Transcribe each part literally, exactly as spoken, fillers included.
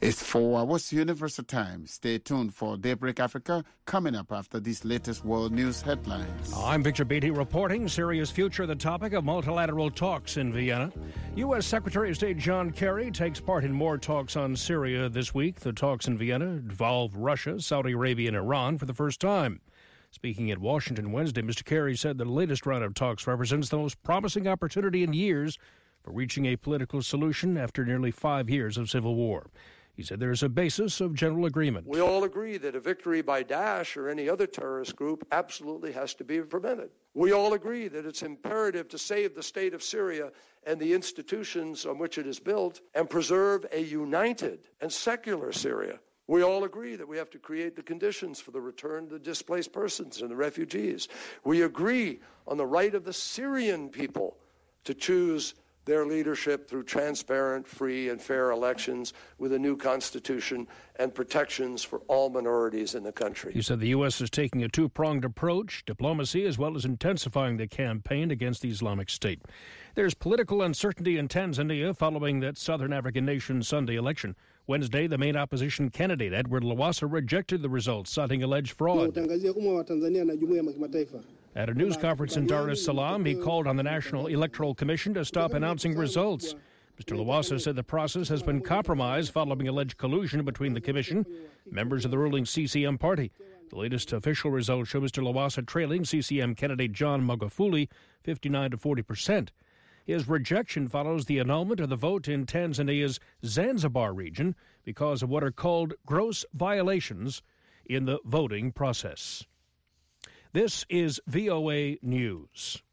It's four hours Universal Time. Stay tuned for Daybreak Africa coming up after these latest world news headlines. I'm Victor Beatty reporting. Syria's future, the topic of multilateral talks in Vienna. U S. Secretary of State John Kerry takes part in more talks on Syria this week. The talks in Vienna involve Russia, Saudi Arabia, and Iran for the first time. Speaking at Washington Wednesday, Mister Kerry said the latest round of talks represents the most promising opportunity in years for reaching a political solution after nearly five years of civil war. He said there is a basis of general agreement. We all agree that a victory by Daesh or any other terrorist group absolutely has to be prevented. We all agree that it's imperative to save the state of Syria and the institutions on which it is built and preserve a united and secular Syria. We all agree that we have to create the conditions for the return of the displaced persons and the refugees. We agree on the right of the Syrian people to choose their leadership through transparent, free, and fair elections with a new constitution and protections for all minorities in the country. He said the U S is taking a two-pronged approach, diplomacy as well as intensifying the campaign against the Islamic State. There's political uncertainty in Tanzania following that southern African nation's Sunday election. Wednesday, the main opposition candidate, Edward Lowassa, rejected the results, citing alleged fraud. At a news conference in Dar es Salaam, he called on the National Electoral Commission to stop announcing results. Mister Lowassa said the process has been compromised following alleged collusion between the commission and members of the ruling C C M party. The latest official results show Mister Lowassa trailing C C M candidate John Magufuli fifty-nine to forty percent. His rejection follows the annulment of the vote in Tanzania's Zanzibar region because of what are called gross violations in the voting process. This is V O A News.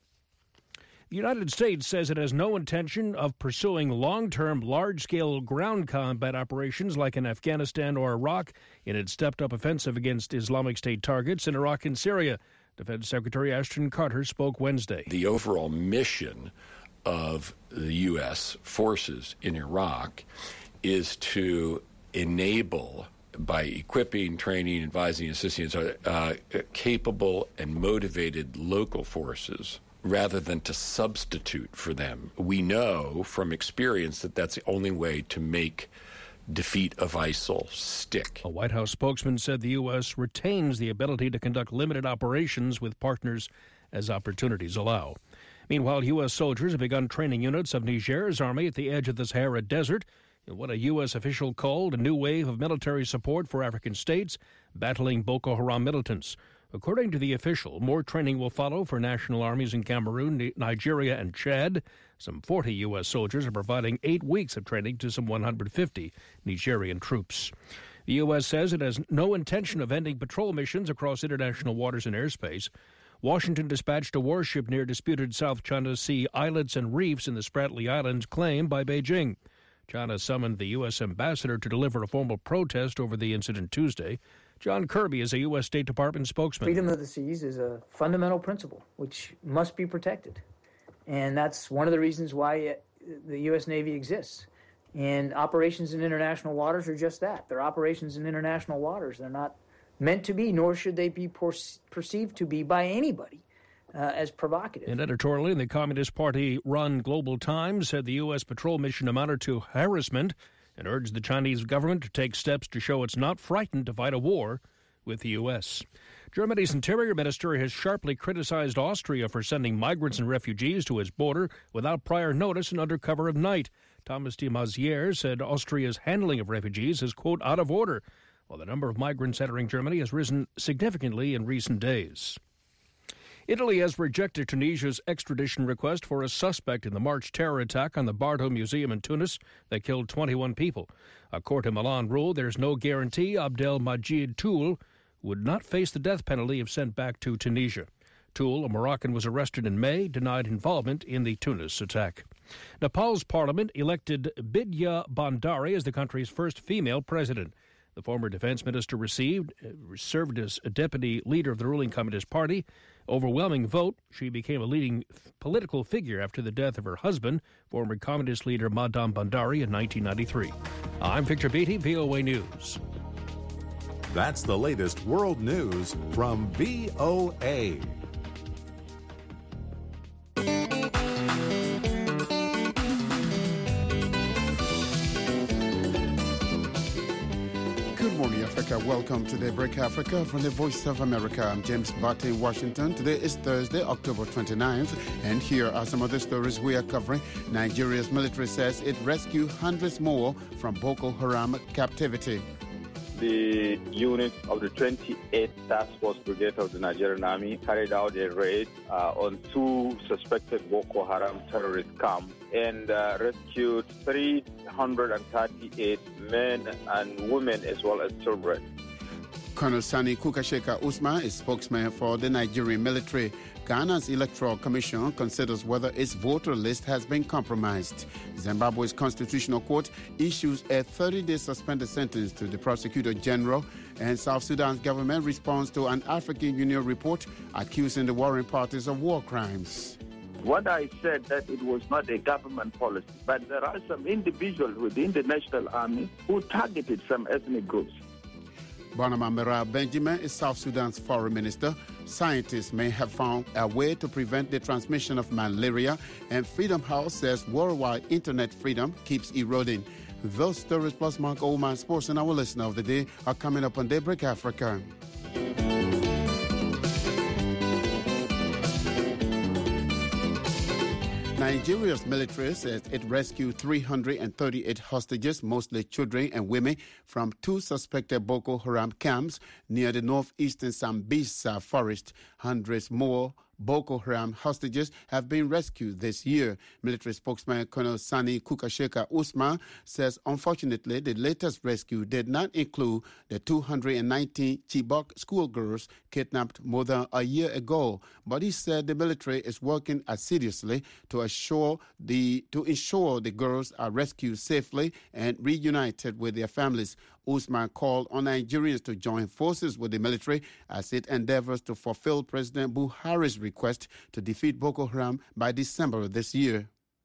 The United States says it has no intention of pursuing long-term, large-scale ground combat operations like in Afghanistan or Iraq in its stepped-up offensive against Islamic State targets in Iraq and Syria. Defense Secretary Ashton Carter spoke Wednesday. The overall mission of the U S forces in Iraq is to enable, by equipping, training, advising, assisting, uh, capable and motivated local forces rather than to substitute for them. We know from experience that that's the only way to make defeat of ISIL stick. A White House spokesman said the U S retains the ability to conduct limited operations with partners as opportunities allow. Meanwhile, U S soldiers have begun training units of Niger's army at the edge of the Sahara Desert in what a U S official called a new wave of military support for African states battling Boko Haram militants. According to the official, more training will follow for national armies in Cameroon, Nigeria, and Chad. Some forty U S soldiers are providing eight weeks of training to some one hundred fifty Nigerian troops. The U S says it has no intention of ending patrol missions across international waters and airspace. Washington dispatched a warship near disputed South China Sea islets and reefs in the Spratly Islands claimed by Beijing. China summoned the U S ambassador to deliver a formal protest over the incident Tuesday. John Kirby is a U S. State Department spokesman. Freedom of the seas is a fundamental principle which must be protected. And that's one of the reasons why the U S. Navy exists. And operations in international waters are just that. They're operations in international waters. They're not meant to be, nor should they be per- perceived to be by anybody uh, as provocative. And editorially, the Communist Party-run Global Times said the U S patrol mission amounted to harassment and urged the Chinese government to take steps to show it's not frightened to fight a war with the U S. Germany's interior minister has sharply criticized Austria for sending migrants and refugees to its border without prior notice and under cover of night. Thomas de Maizière said Austria's handling of refugees is, quote, out of order, while the number of migrants entering Germany has risen significantly in recent days. Italy has rejected Tunisia's extradition request for a suspect in the March terror attack on the Bardo Museum in Tunis that killed twenty-one people. A court in Milan ruled there's no guarantee Abdelmajid Toul would not face the death penalty if sent back to Tunisia. Toul, a Moroccan, was arrested in May, denied involvement in the Tunis attack. Nepal's parliament elected Bidya Bandari as the country's first female president. The former defense minister received, uh, served as a deputy leader of the ruling Communist Party. Overwhelming vote, she became a leading f- political figure after the death of her husband, former Communist leader Madam Bandari, in nineteen ninety-three. I'm Victor Beatty, V O A News. That's the latest world news from V O A. Africa. Welcome to Daybreak Africa from the Voice of America. I'm James Barty in Washington. Today is Thursday, October twenty-ninth, and here are some of the stories we are covering. Nigeria's military says it rescued hundreds more from Boko Haram captivity. The unit of the twenty-eighth Task Force Brigade of the Nigerian Army carried out a raid uh, on two suspected Boko Haram terrorist camps and uh, rescued three hundred thirty-eight men and women as well as children. Colonel Sani Kukasheka Usman is spokesman for the Nigerian military. Ghana's Electoral Commission considers whether its voter list has been compromised. Zimbabwe's Constitutional Court issues a thirty-day suspended sentence to the Prosecutor General, and South Sudan's government responds to an African Union report accusing the warring parties of war crimes. What I said that it was not a government policy, but there are some individuals within the National Army who targeted some ethnic groups. Barnaba Mera Benjamin is South Sudan's foreign minister. Scientists may have found a way to prevent the transmission of malaria, and Freedom House says worldwide internet freedom keeps eroding. Those stories plus Mark Oman Sports and our listener of the day are coming up on Daybreak Africa. Nigeria's military says it rescued three hundred thirty-eight hostages, mostly children and women, from two suspected Boko Haram camps near the northeastern Sambisa forest. Hundreds more Boko Haram hostages have been rescued this year. Military spokesman Colonel Sani Kukasheka Usman says, unfortunately, the latest rescue did not include the two hundred nineteen Chibok schoolgirls kidnapped more than a year ago. But he said the military is working assiduously to assure the to ensure the girls are rescued safely and reunited with their families. Usman called on Nigerians to join forces with the military as it endeavors to fulfill President Buhari's request to defeat Boko Haram by December of this year.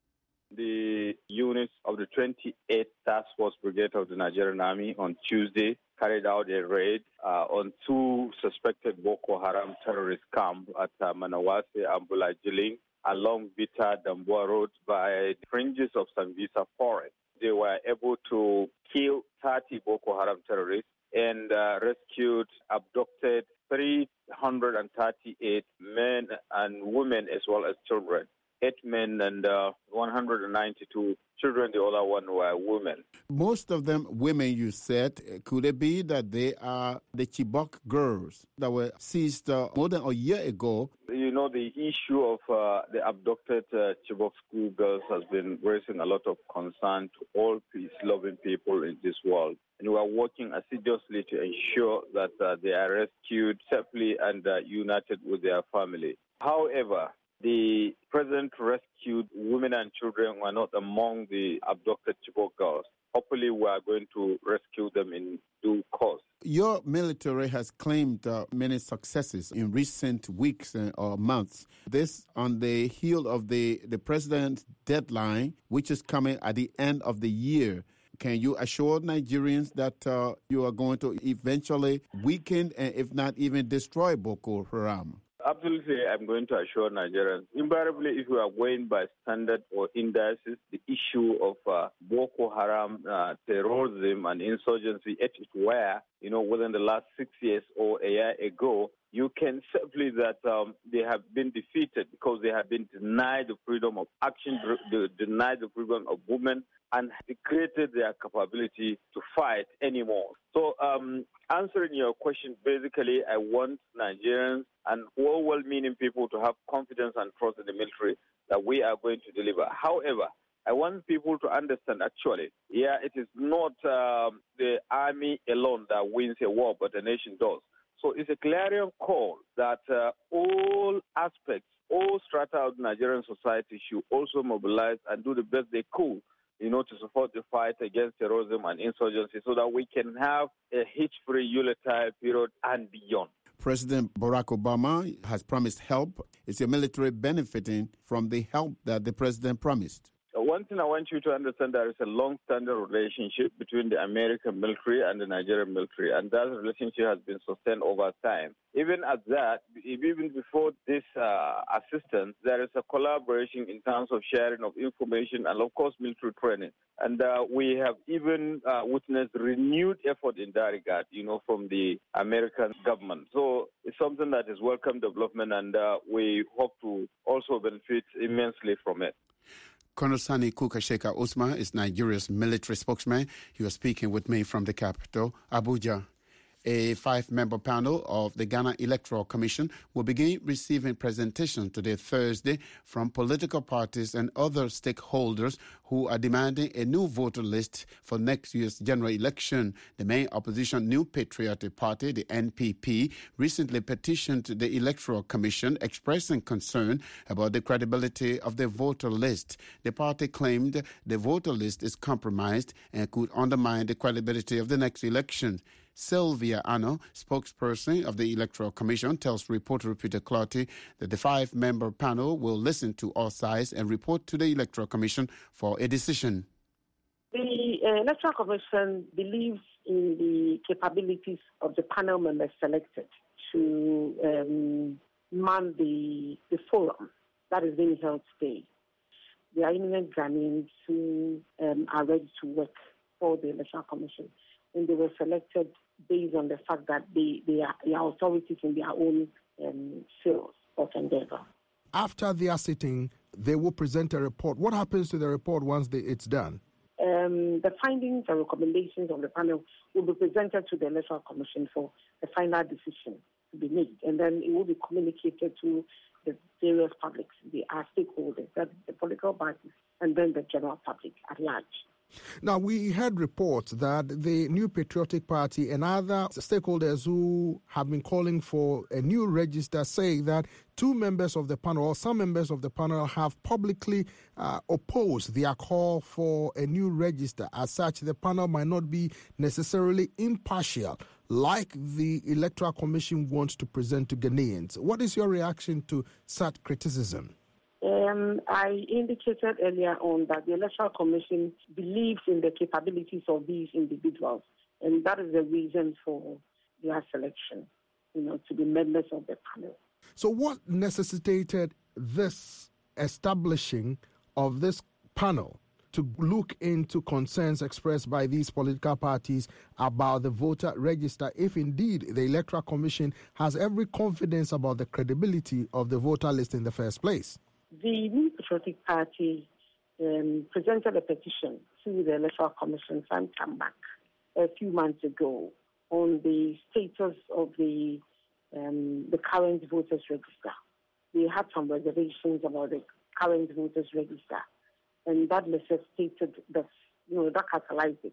The units of the twenty-eighth Task Force Brigade of the Nigerian Army on Tuesday carried out a raid uh, on two suspected Boko Haram terrorist camps at uh, Manawase and Bulajiling along Vita Damboa Road by the fringes of Sambisa Forest. They were able to kill thirty Boko Haram terrorists and uh, rescued, abducted three hundred thirty-eight men and women as well as children. Eight men and uh, one hundred ninety-two children, the other one were women. Most of them women, you said. Could it be that they are the Chibok girls that were seized uh, more than a year ago? You know, the issue of uh, the abducted uh, Chibok schoolgirls has been raising a lot of concern to all peace-loving people in this world. And we are working assiduously to ensure that uh, they are rescued safely and uh, united with their family. However, the president rescued women and children were not among the abducted Chibok girls. Hopefully, we are going to rescue them in due course. Your military has claimed uh, many successes in recent weeks uh, or months. This on the heel of the, the president's deadline, which is coming at the end of the year. Can you assure Nigerians that uh, you are going to eventually weaken and if not even destroy Boko Haram? Absolutely, I'm going to assure Nigerians. Invariably, if we are going by standard or indices, the issue of uh, Boko Haram uh, terrorism and insurgency at its where, you know, within the last six years or a year ago, you can safely that um, they have been defeated because they have been denied the freedom of action, denied the freedom of movement, and created their capability to fight anymore. So um, answering your question, basically, I want Nigerians and all well-meaning people to have confidence and trust in the military that we are going to deliver. However, I want people to understand, actually, yeah, it is not um, the army alone that wins a war, but the nation does. So it's a clarion call that uh, all aspects, all strata of Nigerian society should also mobilize and do the best they could, you know, to support the fight against terrorism and insurgency so that we can have a hitch-free unitary period and beyond. President Barack Obama has promised help. Is your military benefiting from the help that the president promised? one thing I want you to understand, there is a long-standing relationship between the American military and the Nigerian military, and that relationship has been sustained over time. Even at that, even before this uh, assistance, there is a collaboration in terms of sharing of information and, of course, military training. And uh, we have even uh, witnessed renewed effort in that regard, you know, from the American government. So it's something that is welcome development, and uh, we hope to also benefit immensely from it. Colonel Sani Kukasheka Usman is Nigeria's military spokesman. He was speaking with me from the capital, Abuja. A five-member panel of the Ghana Electoral Commission will begin receiving presentations today, Thursday, from political parties and other stakeholders who are demanding a new voter list for next year's general election. The main opposition New Patriotic Party, the N P P, recently petitioned the Electoral Commission expressing concern about the credibility of the voter list. The party claimed the voter list is compromised and could undermine the credibility of the next election. Sylvia Anno, spokesperson of the Electoral Commission, tells reporter Peter Clotty that the five-member panel will listen to all sides and report to the Electoral Commission for a decision. The uh, Electoral Commission believes in the capabilities of the panel members selected to um, man the, the forum that is being held today. They are immigrant Ghanaians who um, are ready to work for the Electoral Commission, and they were selected based on the fact that they, they, are, they are authorities in their own um, fields of endeavor. After their sitting, they will present a report. What happens to the report once they, it's done? Um, the findings and recommendations of the panel will be presented to the Electoral Commission for a final decision to be made, and then it will be communicated to the various publics, the our stakeholders, the political parties, and then the general public at large. Now, we heard reports that the New Patriotic Party and other stakeholders who have been calling for a new register say that two members of the panel, or some members of the panel, have publicly uh, opposed their call for a new register. As such, the panel might not be necessarily impartial, like the Electoral Commission wants to present to Ghanaians. What is your reaction to such criticism? Um, I indicated earlier on that the Electoral Commission believes in the capabilities of these individuals, and that is the reason for their selection, you know, to be members of the panel. So what necessitated this establishing of this panel to look into concerns expressed by these political parties about the voter register, if indeed the Electoral Commission has every confidence about the credibility of the voter list in the first place? The New Patriotic Party um, presented a petition to the Electoral Commission some time back, a few months ago, on the status of the um, the current voters register. They had some reservations about the current voters register, and that necessitated that, you know, that catalyzed it.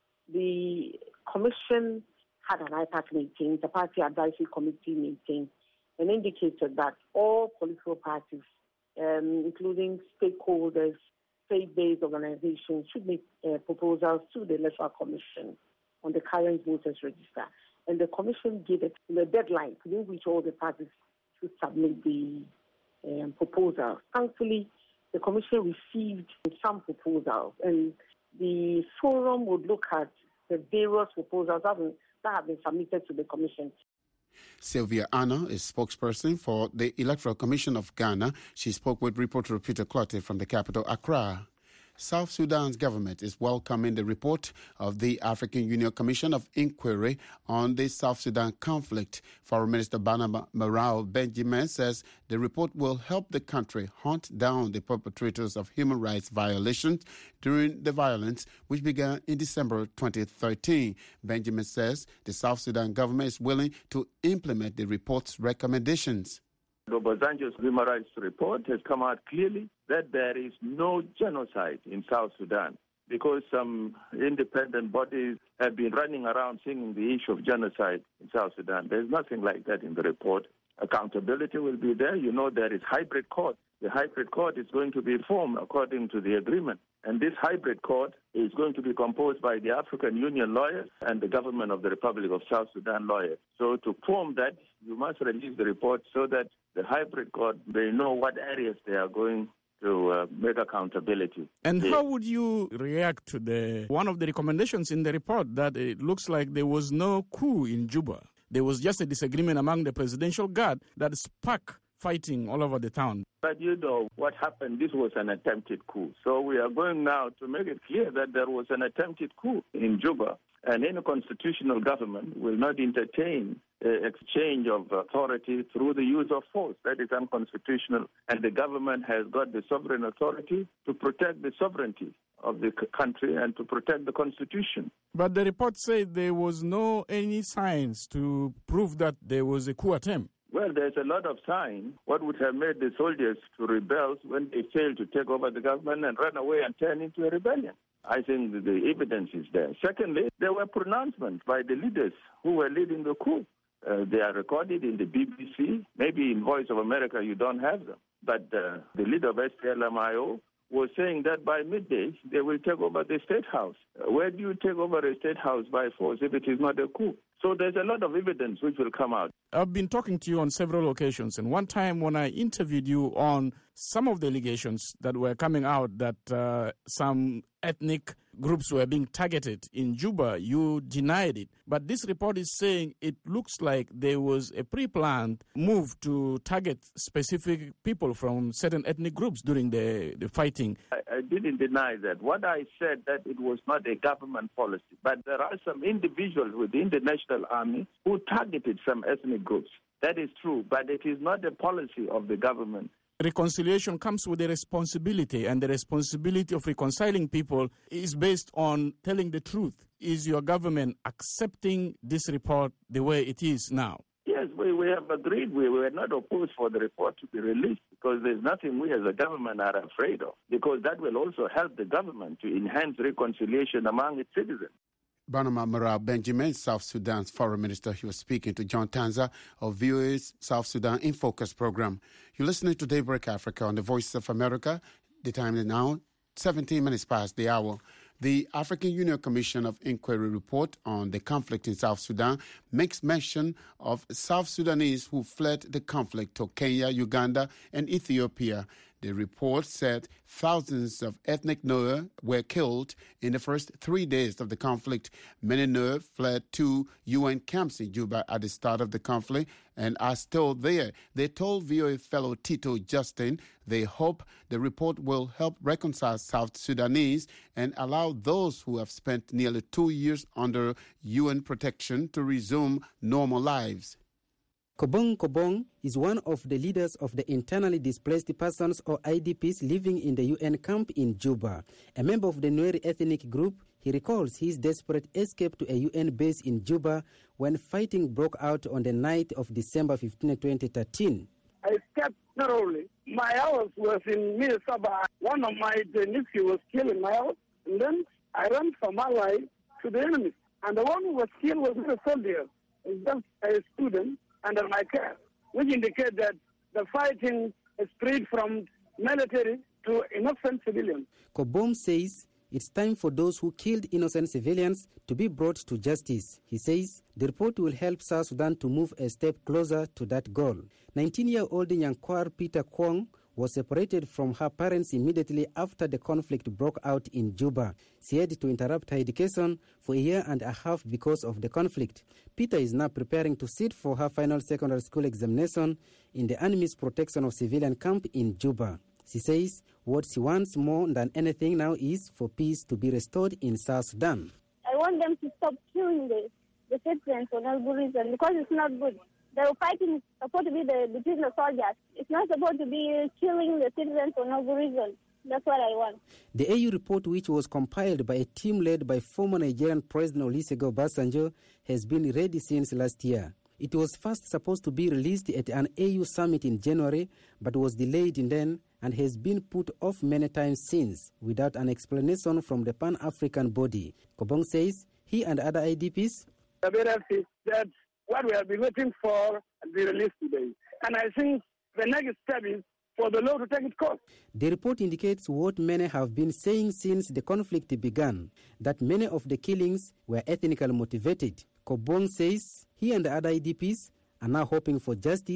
The Commission had an I PAC meeting, the Party Advisory Committee meeting, and indicated that all political parties, Um, including stakeholders, faith-based organizations, should make uh, proposals to the Electoral Commission on the current voters register. And the Commission gave it a deadline within which all the parties should submit the um, proposals. Thankfully, the Commission received some proposals, and the forum would look at the various proposals that have been, that have been submitted to the Commission. Sylvia Anna is spokesperson for the Electoral Commission of Ghana. She spoke with reporter Peter Clotty from the capital, Accra. South Sudan's government is welcoming the report of the African Union Commission of Inquiry on the South Sudan conflict. Foreign Minister Barnaba Marao Benjamin says the report will help the country hunt down the perpetrators of human rights violations during the violence which began in December twenty thirteen. Benjamin says the South Sudan government is willing to implement the report's recommendations. Obasanjo's human rights report has come out clearly that there is no genocide in South Sudan, because some independent bodies have been running around singing the issue of genocide in South Sudan. There's nothing like that in the report. Accountability will be there. You know, there is hybrid court. The hybrid court is going to be formed according to the agreement. And this hybrid court is going to be composed by the African Union lawyers and the government of the Republic of South Sudan lawyers. So to form that, you must release the report so that the hybrid court, they know what areas they are going to uh, make accountability. And yes. How would you react to the one of the recommendations in the report that it looks like there was no coup in Juba? There was just a disagreement among the presidential guard that sparked fighting all over the town. But you know what happened, this was an attempted coup. So we are going now to make it clear that there was an attempted coup in Juba, and any constitutional government will not entertain uh, exchange of authority through the use of force. That is unconstitutional, and the government has got the sovereign authority to protect the sovereignty of the c- country and to protect the constitution. But the report said there was no any signs to prove that there was a coup attempt. Well, there's a lot of signs. What would have made the soldiers to rebel when they failed to take over the government and run away and turn into a rebellion? I think the evidence is there. Secondly, there were pronouncements by the leaders who were leading the coup. Uh, they are recorded in the B B C. Maybe in Voice of America you don't have them. But uh, the leader of S P L M I O was saying that by midday they will take over the State House. Uh, where do you take over a State House by force if it is not a coup? So there's a lot of evidence which will come out. I've been talking to you on several occasions, and one time when I interviewed you on some of the allegations that were coming out that uh, some ethnic groups were being targeted in Juba, you denied it. But this report is saying it looks like there was a pre-planned move to target specific people from certain ethnic groups during the, the fighting. I, I didn't deny that. What I said that it was not a government policy, but there are some individuals within the National Army who targeted some ethnic groups. That is true, but it is not a policy of the government. Reconciliation comes with a responsibility, and the responsibility of reconciling people is based on telling the truth. Is your government accepting this report the way it is now? Yes, we, we have agreed. We were not opposed for the report to be released because there's nothing we as a government are afraid of, because that will also help the government to enhance reconciliation among its citizens. Barnum Mara Benjamin, South Sudan's foreign minister, he was speaking to John Tanza of V O A's South Sudan in Focus program. You're listening to Daybreak Africa on the Voice of America. The time is now seventeen minutes past the hour. The African Union Commission of Inquiry report on the conflict in South Sudan makes mention of South Sudanese who fled the conflict to Kenya, Uganda, and Ethiopia. The report said thousands of ethnic Nuer were killed in the first three days of the conflict. Many Nuer fled to U N camps in Juba at the start of the conflict and are still there. They told V O A fellow Tito Justin they hope the report will help reconcile South Sudanese and allow those who have spent nearly two years under U N protection to resume normal lives. Kobong Kobong is one of the leaders of the internally displaced persons or I D Ps living in the U N camp in Juba. A member of the Nuer ethnic group, he recalls his desperate escape to a U N base in Juba when fighting broke out on the night of December fifteenth, twenty thirteen. I escaped thoroughly. My house was in Minnesota. One of my nephews was killed in my house, and then I ran from Ally to the enemy. And the one who was killed was not a soldier, it was just a student under my care, which indicates that the fighting spread from military to innocent civilians. Kobom says it's time for those who killed innocent civilians to be brought to justice. He says the report will help South Sudan to move a step closer to that goal. nineteen-year-old Nyankwar Peter Kwong was separated from her parents immediately after the conflict broke out in Juba. She had to interrupt her education for a year and a half because of the conflict. Peter is now preparing to sit for her final secondary school examination in the enemy's protection of civilian camp in Juba. She says what she wants more than anything now is for peace to be restored in South Sudan. I want them to stop killing the, the citizens for no good reason, because it's not good. The fighting is supposed to be the, between the soldiers. It's not supposed to be killing the citizens for no good reason. That's what I want. The A U report, which was compiled by a team led by former Nigerian President Olusegun Obasanjo, has been ready since last year. It was first supposed to be released at an A U summit in January, but was delayed in then and has been put off many times since, without an explanation from the Pan-African body. Kobong says he and other I D Ps... I'm very happy that what we have been waiting for will be released today. And I think the next step is for the law to take its course. The report indicates what many have been saying since the conflict began, that many of the killings were ethnically motivated. Kobong says he and the other I D Ps are now hoping for justice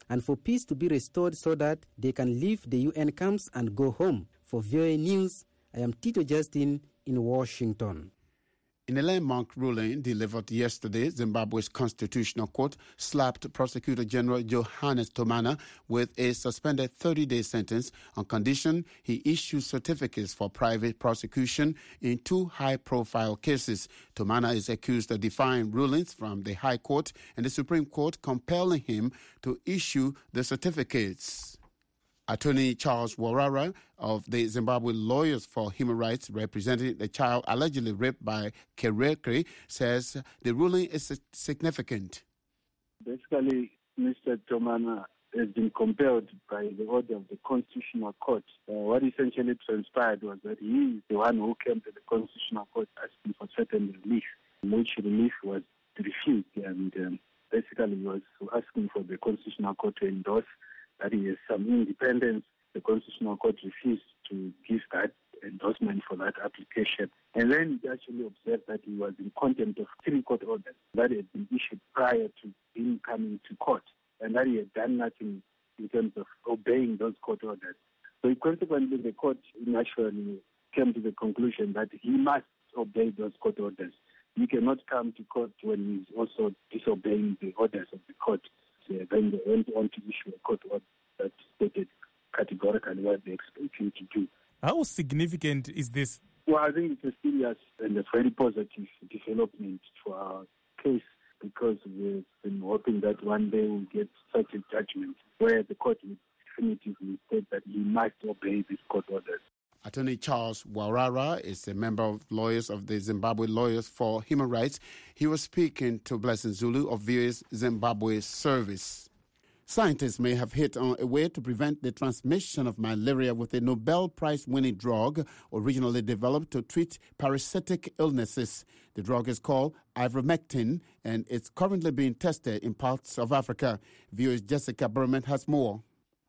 and for peace to be restored so that they can leave the U N camps and go home. For V O A News, I am Tito Justin in Washington. In a landmark ruling delivered yesterday, Zimbabwe's Constitutional Court slapped Prosecutor General Johannes Tomana with a suspended thirty-day sentence on condition he issues certificates for private prosecution in two high-profile cases. Tomana is accused of defying rulings from the High Court and the Supreme Court, compelling him to issue the certificates. Attorney Charles Warara of the Zimbabwe Lawyers for Human Rights, representing the child allegedly raped by Kerekre, says the ruling is significant. Basically, Mister Tomana has been compelled by the order of the Constitutional Court. Uh, what essentially transpired was that he is the one who came to the Constitutional Court asking for certain relief, which relief was refused, and um, basically he was asking for the Constitutional Court to endorse that he has some independence. The Constitutional Court refused to give that endorsement for that application. And then he actually observed that he was in contempt of three court orders that had been issued prior to him coming to court, and that he had done nothing in terms of obeying those court orders. So consequently, the court naturally came to the conclusion that he must obey those court orders. He cannot come to court when he's also disobeying the orders of the court. Uh, then they went on to issue a court order that stated categorically what they expect him to do. How significant is this? Well, I think it's a serious and a very positive development for our case, because we've been hoping that one day we'll get such a judgment where the court will definitively state that he must obey these court orders. Attorney Charles Warara is a member of lawyers of the Zimbabwe Lawyers for Human Rights. He was speaking to Blessing Zulu of V O A's Zimbabwe service. Scientists may have hit on a way to prevent the transmission of malaria with a Nobel Prize-winning drug originally developed to treat parasitic illnesses. The drug is called ivermectin, and it's currently being tested in parts of Africa. V O A's Jessica Berman has more.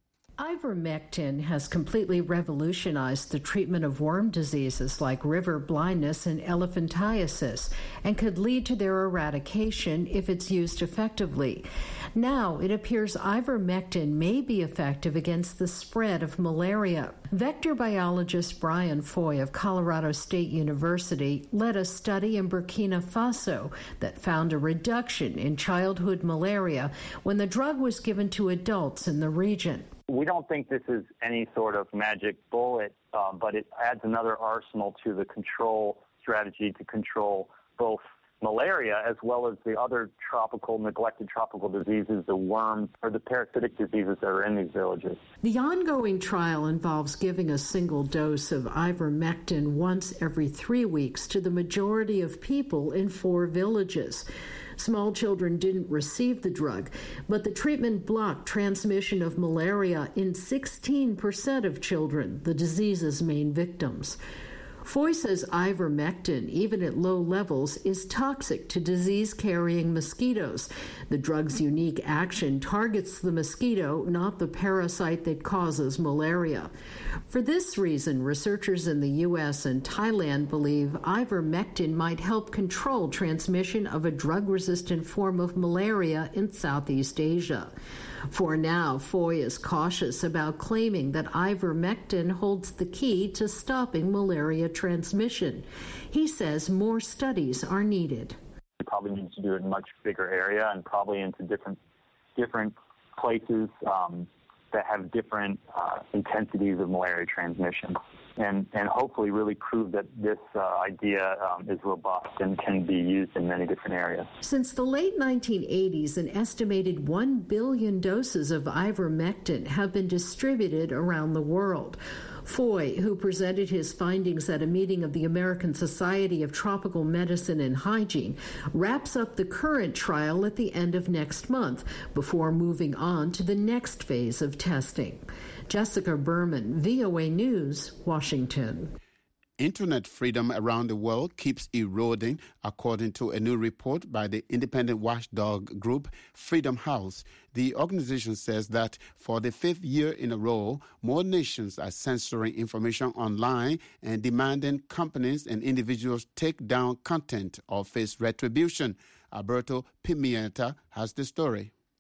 Ivermectin has completely revolutionized the treatment of worm diseases like river blindness and elephantiasis, and could lead to their eradication if it's used effectively. Now, it appears ivermectin may be effective against the spread of malaria. Vector biologist Brian Foy of Colorado State University led a study in Burkina Faso that found a reduction in childhood malaria when the drug was given to adults in the region. We don't think this is any sort of magic bullet, uh, but it adds another arsenal to the control strategy to control both malaria as well as the other tropical, neglected tropical diseases, the worms or the parasitic diseases that are in these villages. The ongoing trial involves giving a single dose of ivermectin once every three weeks to the majority of people in four villages. Small children didn't receive the drug, but the treatment blocked transmission of malaria in sixteen percent of children, the disease's main victims. Foy says ivermectin, even at low levels, is toxic to disease-carrying mosquitoes. The drug's unique action targets the mosquito, not the parasite that causes malaria. For this reason, researchers in the U S and Thailand believe ivermectin might help control transmission of a drug-resistant form of malaria in Southeast Asia. For now, Foy is cautious about claiming that ivermectin holds the key to stopping malaria transmission. He says more studies are needed. We probably need to do it in a much bigger area and probably into different different places um, that have different uh, intensities of malaria transmission. And, and hopefully really prove that this uh, idea um, is robust and can be used in many different areas. Since the late nineteen eighties, an estimated one billion doses of ivermectin have been distributed around the world. Foy, who presented his findings at a meeting of the American Society of Tropical Medicine and Hygiene, wraps up the current trial at the end of next month before moving on to the next phase of testing. Jessica Berman, V O A News, Washington. Internet freedom around the world keeps eroding, according to a new report by the independent watchdog group Freedom House. The organization says that for the fifth year in a row, more nations are censoring information online and demanding companies and individuals take down content or face retribution. Alberto Pimienta has the story.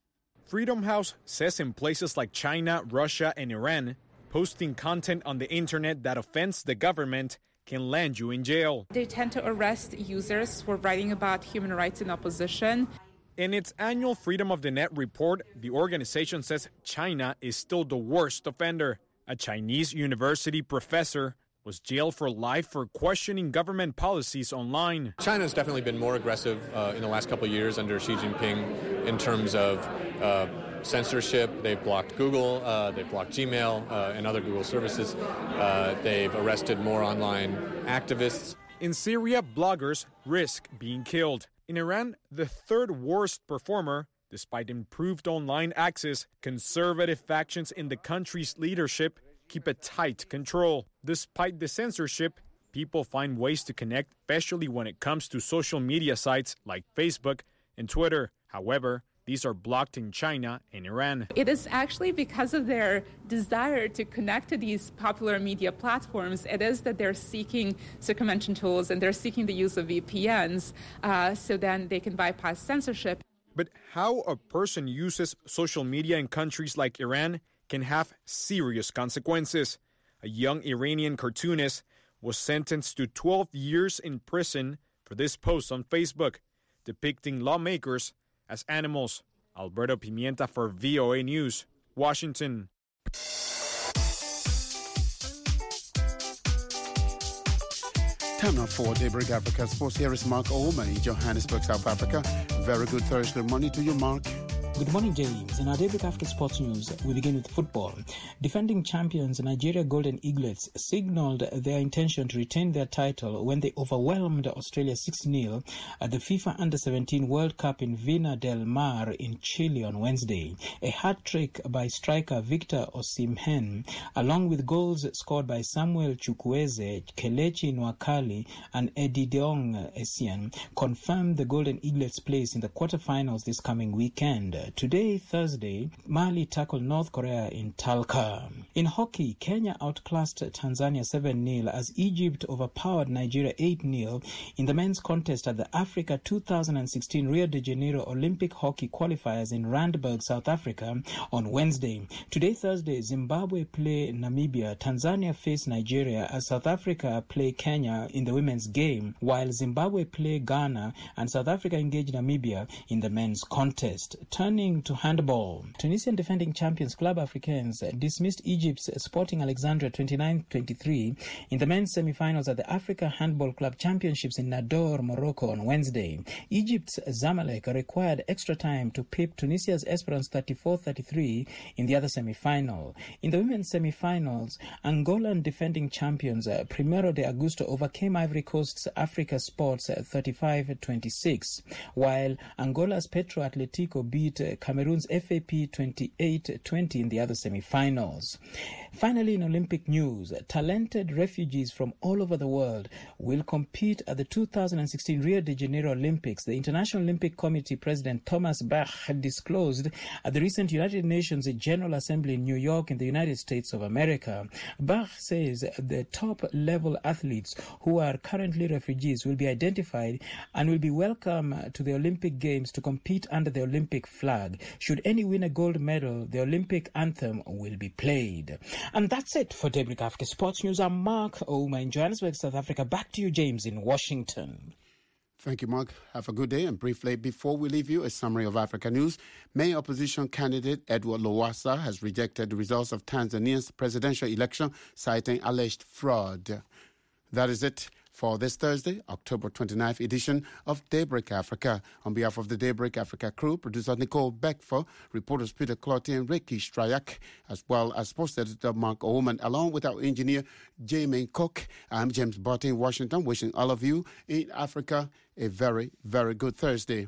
Freedom House says in places like China, Russia, and Iran, posting content on the internet that offends the government can land you in jail. They tend to arrest users for writing about human rights in opposition. In its annual Freedom of the Net report, the organization says China is still the worst offender. A Chinese university professor was jailed for life for questioning government policies online. China has definitely been more aggressive uh, in the last couple of years under Xi Jinping in terms of uh, censorship. They've blocked Google, uh, they've blocked Gmail uh, and other Google services. Uh, they've arrested more online activists. In Syria, bloggers risk being killed. In Iran, the third worst performer, despite improved online access, conservative factions in the country's leadership keep a tight control. Despite the censorship, people find ways to connect, especially when it comes to social media sites like Facebook and Twitter. However, these are blocked in China and Iran. It is actually because of their desire to connect to these popular media platforms, it is that they're seeking circumvention tools and they're seeking the use of V P Ns uh, so then they can bypass censorship. But how a person uses social media in countries like Iran can have serious consequences. A young Iranian cartoonist was sentenced to twelve years in prison for this post on Facebook, depicting lawmakers as animals. Alberto Pimienta for V O A News, Washington. Time now for Daybreak Africa Sports. Here is Mark Ouma in Johannesburg, South Africa. Very good Thursday morning to you, Mark. Good morning, James. In our Daybreak Africa Sports News, we begin with football. Defending champions Nigeria Golden Eaglets signalled their intention to retain their title when they overwhelmed Australia six nil at the FIFA Under seventeen World Cup in Vina del Mar in Chile on Wednesday. A hat-trick by striker Victor Osimhen, along with goals scored by Samuel Chukwueze, Kelechi Nwakali, and Edideong Essien, confirmed the Golden Eaglets' place in the quarterfinals this coming weekend. Today, Thursday, Mali tackled North Korea in Talca. In hockey, Kenya outclassed Tanzania seven nil as Egypt overpowered Nigeria eight nil in the men's contest at the Africa two thousand sixteen Rio de Janeiro Olympic hockey qualifiers in Randburg, South Africa on Wednesday. Today, Thursday, Zimbabwe play Namibia, Tanzania face Nigeria as South Africa play Kenya in the women's game, while Zimbabwe play Ghana and South Africa engage Namibia in the men's contest. Turning to handball, Tunisian defending champions Club Africains dismissed Egypt's Sporting Alexandria twenty-nine twenty-three in the men's semi-finals at the Africa Handball Club Championships in Nador, Morocco on Wednesday. Egypt's Zamalek required extra time to pip Tunisia's Esperance thirty-four thirty-three in the other semi-final. In the women's semi-finals, Angolan defending champions Primero de Agosto overcame Ivory Coast's Africa Sports thirty-five twenty-six, while Angola's Petro Atletico beat Cameroon's F A P twenty-eight twenty in the other semi-finals. Finally, in Olympic news, talented refugees from all over the world will compete at the two thousand sixteen Rio de Janeiro Olympics. The International Olympic Committee President Thomas Bach disclosed at the recent United Nations General Assembly in New York in the United States of America. Bach says the top-level athletes who are currently refugees will be identified and will be welcome to the Olympic Games to compete under the Olympic flag. Should any win a gold medal, the Olympic anthem will be played. And that's it for Daybreak Africa Sports News. I'm Mark Ouma in Johannesburg, South Africa. Back to you, James, in Washington. Thank you, Mark. Have a good day. And briefly, before we leave you, a summary of Africa news. Main opposition candidate Edward Lowassa has rejected the results of Tanzania's presidential election, citing alleged fraud. That is it for this Thursday, October twenty-ninth edition of Daybreak Africa. On behalf of the Daybreak Africa crew, producer Nicole Beckford, reporters Peter Clotty and Ricky Strayak, as well as sports editor Mark Oman, along with our engineer Jamie Cook, I'm James Barton in Washington, wishing all of you in Africa a very, very good Thursday.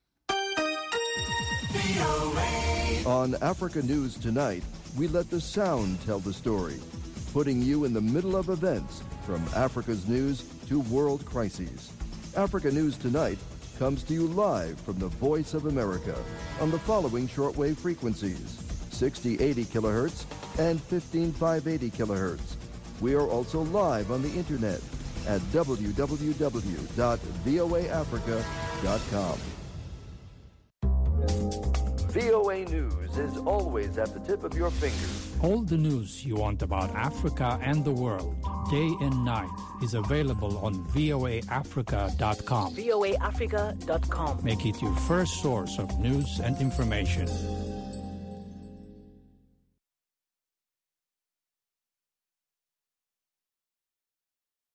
On Africa News Tonight, we let the sound tell the story, putting you in the middle of events from Africa's news to world crises. Africa News Tonight comes to you live from the Voice of America on the following shortwave frequencies, sixty eighty kilohertz and fifteen five eighty kilohertz. We are also live on the internet at w w w dot v o a africa dot com. V O A News is always at the tip of your fingers. All the news you want about Africa and the world, day and night, is available on V O A Africa dot com. V O A Africa dot com. Make it your first source of news and information.